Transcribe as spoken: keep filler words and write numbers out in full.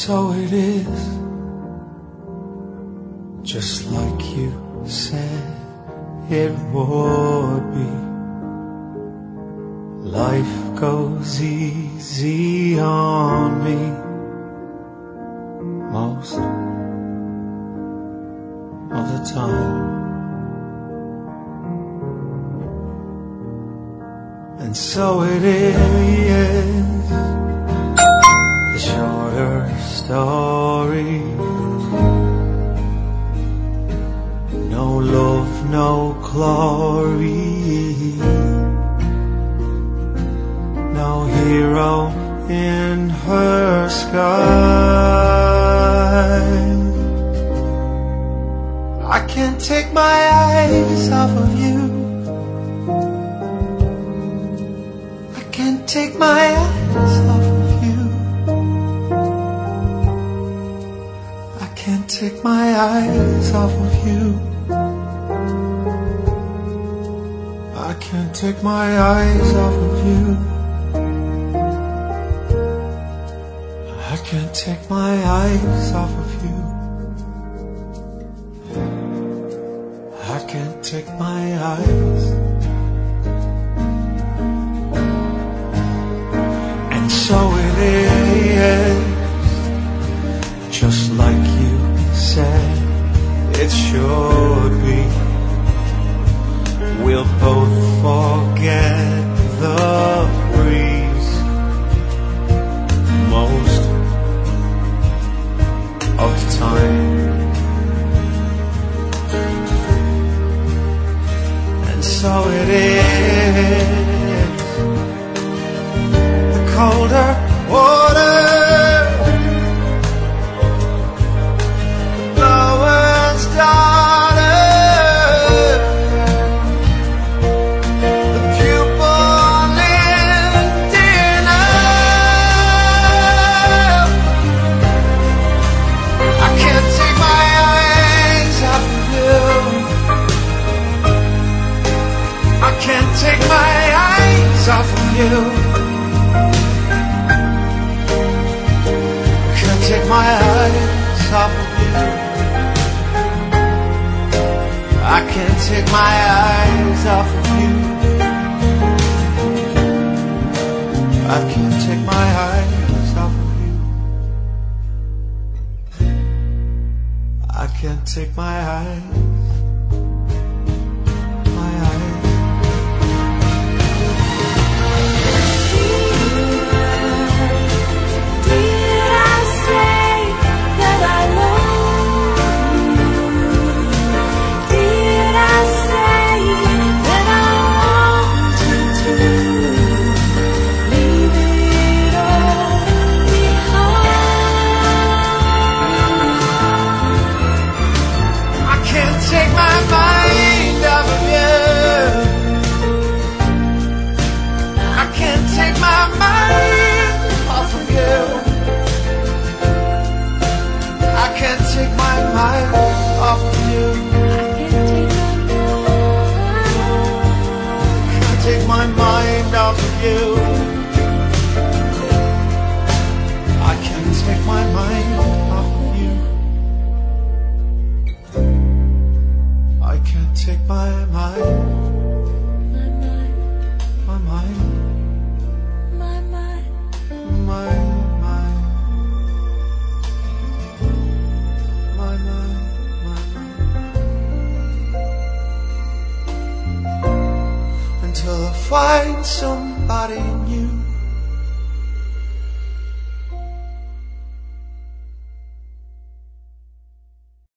so it is, just like you said it would be. Life goes easy on me most of the time, and so it is, the shorter story. No love, no glory, no hero in her sky. I can't take my eyes off of you. I can't take my eyes off of you. I can't take my eyes off of you. I can't take my eyes off of you. I can't take my eyes off of you. I can't take my eyes. And so it is, just like you said it should be. We'll both forget the breeze most of the time, and so it is, the colder water lowers daughter, the pupil lived in love. I can't take my eyes off of you. I can't take my eyes off of you. I can't take my eyes off of you. I can't take my eyes off of you. I can't take my eyes off of you. I can't take my eyes, my eyes. Did I say that I love you? Did I say that I want you to leave it all behind? I can't take my mind off of you. I can't take my mind off of you. I can't take my mind off of you. Can't take my mind off of you. I can't take my mind off of you. I can't take my mind, my mind, My mind, my mind, my mind, my mind, until I find somebody new.